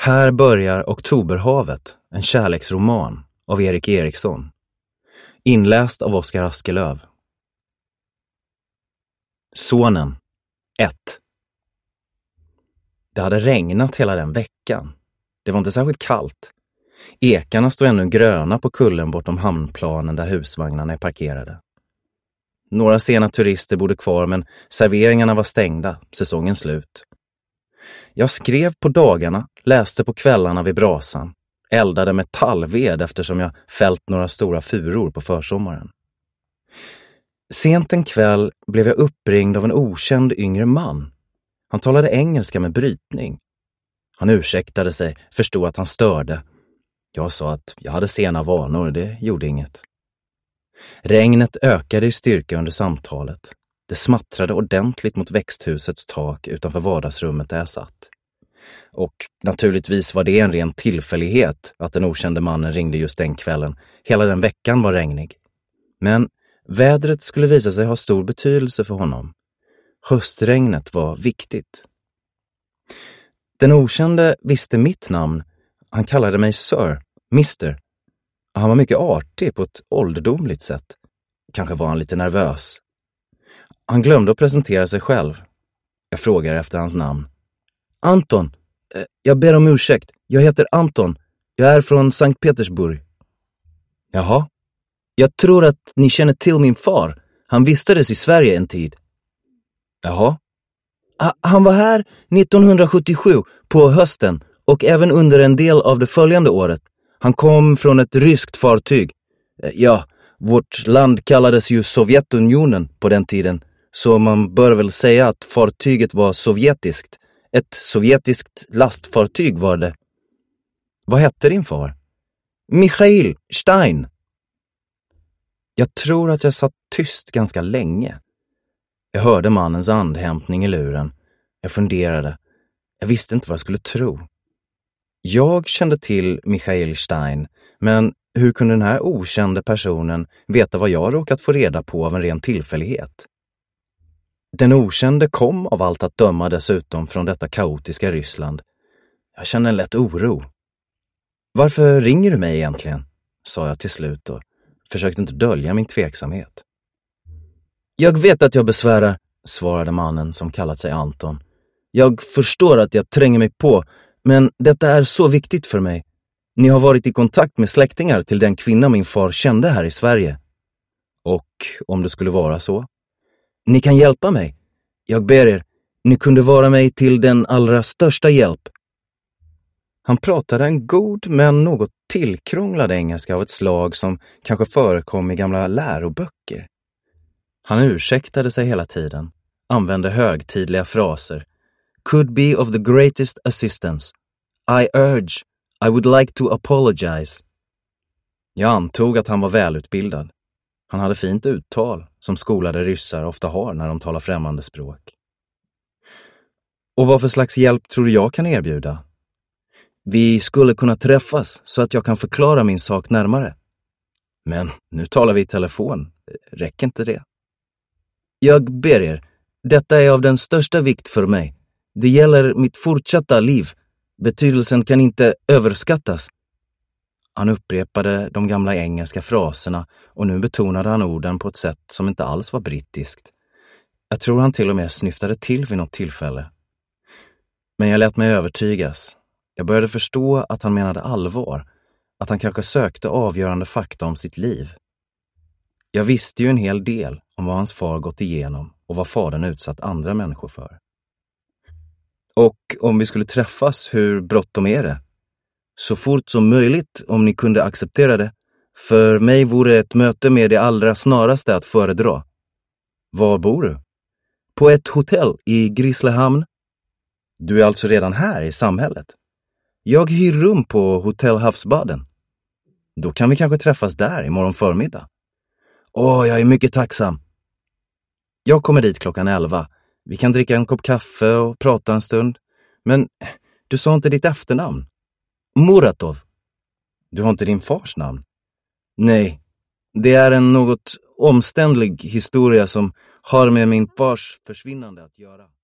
Här börjar Oktoberhavet, en kärleksroman av Erik Eriksson. Inläst av Oskar Askelöv. Sonen 1. Det hade regnat hela den veckan. Det var inte särskilt kallt. Ekarna stod ännu gröna på kullen bortom hamnplanen där husvagnarna är parkerade. Några sena turister bodde kvar, men serveringarna var stängda, säsongen slut. Jag skrev på dagarna, läste på kvällarna vid brasan, eldade med tallved eftersom jag fällt några stora furor på försommaren. Sent en kväll blev jag uppringd av en okänd yngre man. Han talade engelska med brytning. Han ursäktade sig, förstod att han störde. Jag sa att jag hade sena vanor, det gjorde inget. Regnet ökade i styrka under samtalet. Det smattrade ordentligt mot växthusets tak utanför vardagsrummet där jag satt. Och naturligtvis var det en ren tillfällighet att den okände mannen ringde just den kvällen. Hela den veckan var regnig. Men vädret skulle visa sig ha stor betydelse för honom. Höstregnet var viktigt. Den okände visste mitt namn. Han kallade mig Sir, Mr. Han var mycket artig på ett ålderdomligt sätt. Kanske var han lite nervös. Han glömde att presentera sig själv. Jag frågade efter hans namn. Anton. Jag ber om ursäkt. Jag heter Anton. Jag är från Sankt Petersburg. Jaha. Jag tror att ni känner till min far. Han vistades i Sverige en tid. Jaha. Han var här 1977 på hösten och även under en del av det följande året. Han kom från ett ryskt fartyg. Ja, vårt land kallades ju Sovjetunionen på den tiden, så man bör väl säga att fartyget var sovjetiskt. Ett sovjetiskt lastfartyg var det. Vad hette din far? Michail Stein. Jag tror att jag satt tyst ganska länge. Jag hörde mannens andhämtning i luren. Jag funderade. Jag visste inte vad jag skulle tro. Jag kände till Michail Stein, men hur kunde den här okände personen veta vad jag råkat få reda på av en ren tillfällighet? Den okände kom av allt att döma dessutom från detta kaotiska Ryssland. Jag kände en lätt oro. Varför ringer du mig egentligen? Sa jag till slut och försökte inte dölja min tveksamhet. Jag vet att jag besvärar, svarade mannen som kallat sig Anton. Jag förstår att jag tränger mig på, men detta är så viktigt för mig. Ni har varit i kontakt med släktingar till den kvinna min far kände här i Sverige. Och om det skulle vara så? Ni kan hjälpa mig. Jag ber er, ni kunde vara mig till den allra största hjälp. Han pratade en god men något tillkrånglad engelska av ett slag som kanske förekom i gamla läroböcker. Han ursäktade sig hela tiden, använde högtidliga fraser. Could be of the greatest assistance. I urge, I would like to apologize. Jag antog att han var välutbildad. Han hade fint uttal, som skolade ryssar ofta har när de talar främmande språk. Och vad för slags hjälp tror du jag kan erbjuda? Vi skulle kunna träffas så att jag kan förklara min sak närmare. Men nu talar vi i telefon. Räcker inte det? Jag ber er, detta är av den största vikt för mig. Det gäller mitt fortsatta liv. Betydelsen kan inte överskattas. Han upprepade de gamla engelska fraserna och nu betonade han orden på ett sätt som inte alls var brittiskt. Jag tror han till och med snyftade till vid något tillfälle. Men jag lät mig övertygas. Jag började förstå att han menade allvar, att han kanske sökte avgörande fakta om sitt liv. Jag visste ju en hel del om vad hans far gått igenom och vad fadern utsatt andra människor för. Och om vi skulle träffas, hur bråttom är det? Så fort som möjligt om ni kunde acceptera det. För mig vore ett möte med det allra snaraste att föredra. Var bor du? På ett hotell i Grisslehamn. Du är alltså redan här i samhället? Jag hyr rum på Hotell Havsbaden. Då kan vi kanske träffas där imorgon förmiddag. Jag är mycket tacksam. Jag kommer dit klockan 11. Vi kan dricka en kopp kaffe och prata en stund. Men du sa inte ditt efternamn. Muratov. Du har inte din fars namn? Nej, det är en något omständlig historia som har med min fars försvinnande att göra.